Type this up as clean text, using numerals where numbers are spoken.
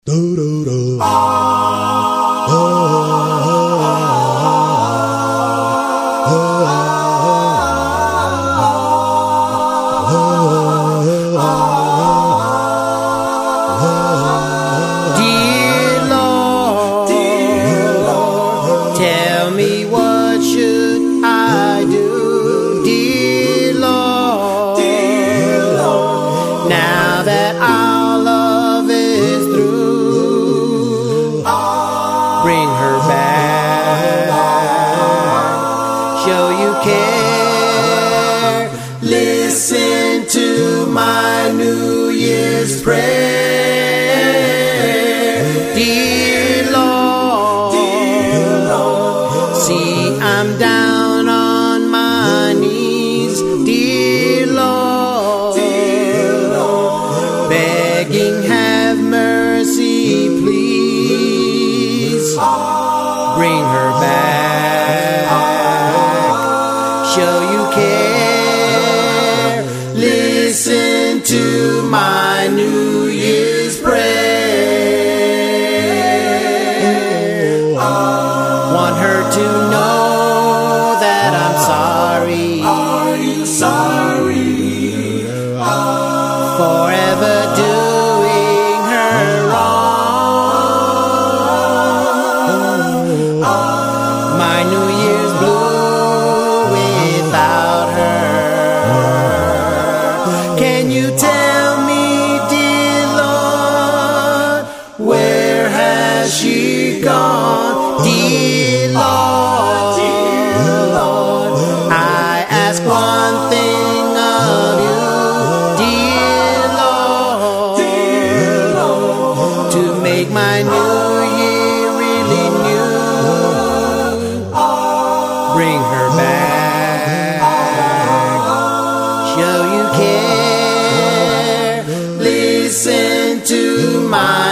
Tell me, what should I do, dear Lord? Now that our love is through, bring her back, show you care, listen to my New Year's prayer, dear Lord. See, I'm down on my knees, dear Lord, begging, have mercy, please. Bring her back, show you care, listen to my New Year's prayer. Want her to know that I'm sorry. Are you sorry? Forever doing her wrong. My New Year's blue without her. Can you tell me, dear Lord, where has she gone, dear Lord? I ask one thing of you, dear Lord, to make my new year really new. Bring her back, show you care, listen to my